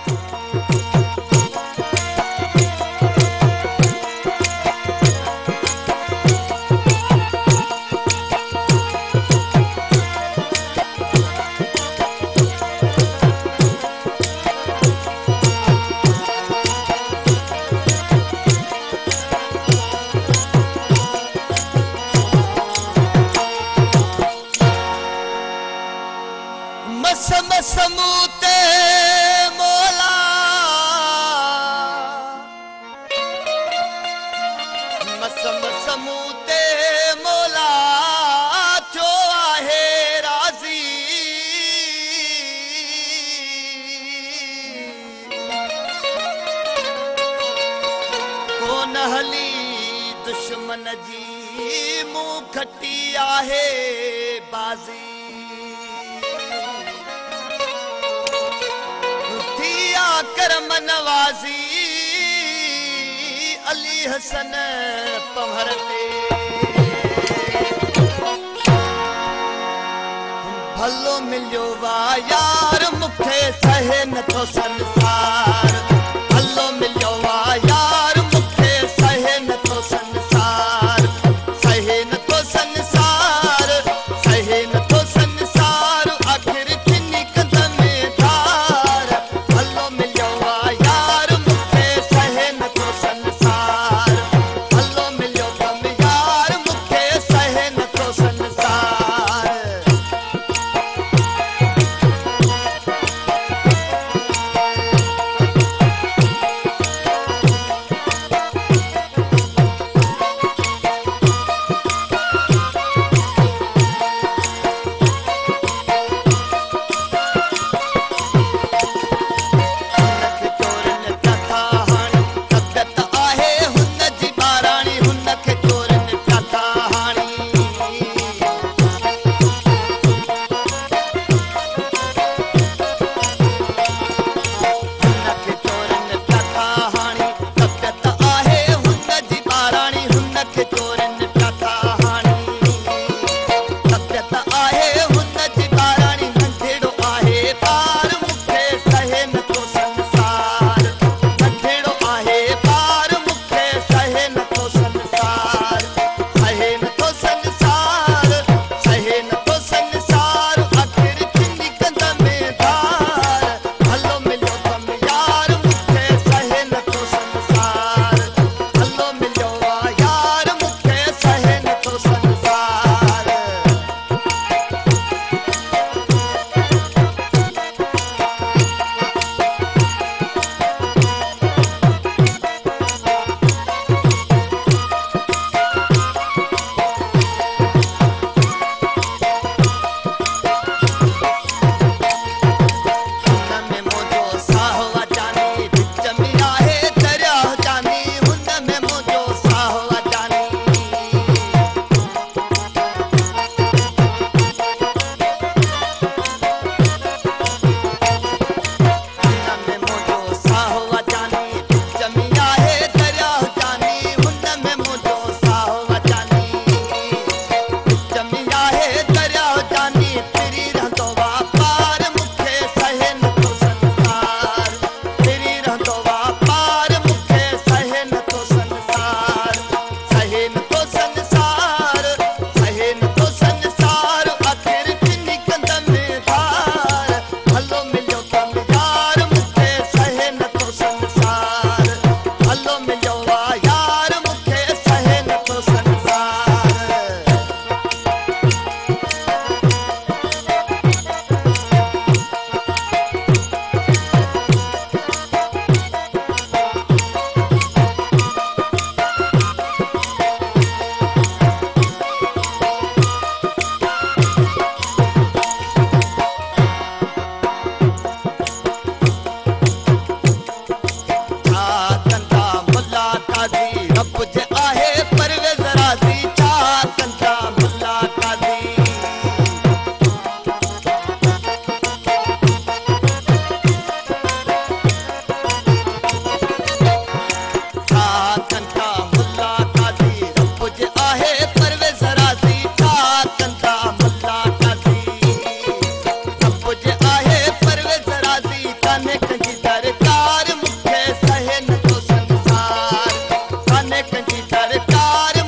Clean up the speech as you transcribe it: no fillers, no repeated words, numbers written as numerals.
समूते मोला समूते मोला जो आहे राज़ी कोन हली दुश्मन जी मुंह खटी आहे बाज़ी करम नवाज़ी अली हसन पवहर ते भलो मिलियो वा यार मूंखे सहे नथो संसार भलो मिलियो वा यार मूंखे सहे नथो संसार सहे नथो संसार सहे नथो संसार आख़िर किनी कदम धार भलो मिलियो वा यार मूंखे सहे नथो संसार भलो मिलियो कम यार मूंखे सहे नथो संसार कंहिंजी दरकार